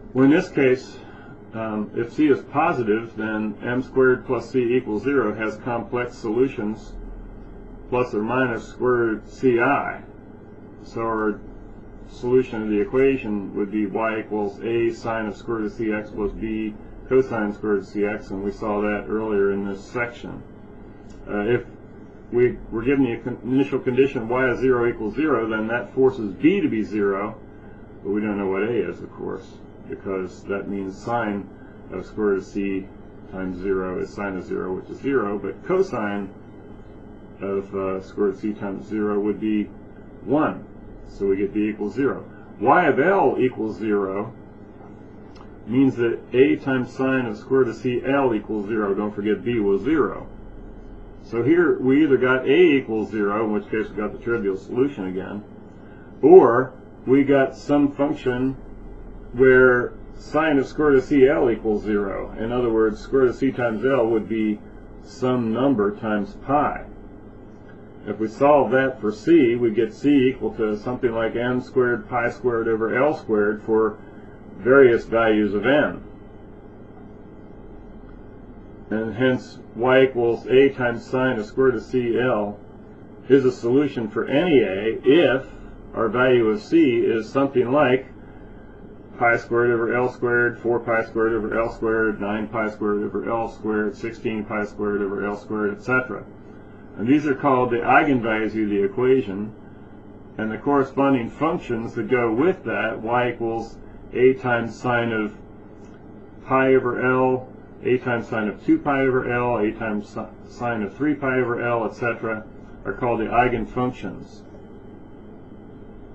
Well, in this case, if c is positive, then m squared plus c equals 0 has complex solutions plus or minus square root ci. So our solution of the equation would be y equals a sine of square root of cx plus b cosine square root of cx, and we saw that earlier in this section. If we were given the initial condition y is 0 equals 0, then that forces b to be 0, but we don't know what a is, of course, because that means sine of square root of c times 0 is sine of 0, which is 0, but cosine of square root of c times 0 would be 1, so we get b equals 0. Y of L equals 0 means that a times sine of square root of CL equals 0. Don't forget b was 0. So here we either got a equals 0, in which case we got the trivial solution again, or we got some function where sine of square root of CL equals 0. In other words, square root of c times L would be some number times pi. If we solve that for c, we get c equal to something like m squared pi squared over L squared for various values of n. And hence y equals a times sine of square root of CL is a solution for any a if our value of c is something like pi squared over L squared, 4 pi squared over L squared, 9 pi squared over L squared, 16 pi squared over L squared, etc. And these are called the eigenvalues of the equation, and the corresponding functions that go with that, y equals a times sine of pi over L, a times sine of 2 pi over L, a times sine of 3 pi over L, etc., are called the eigenfunctions.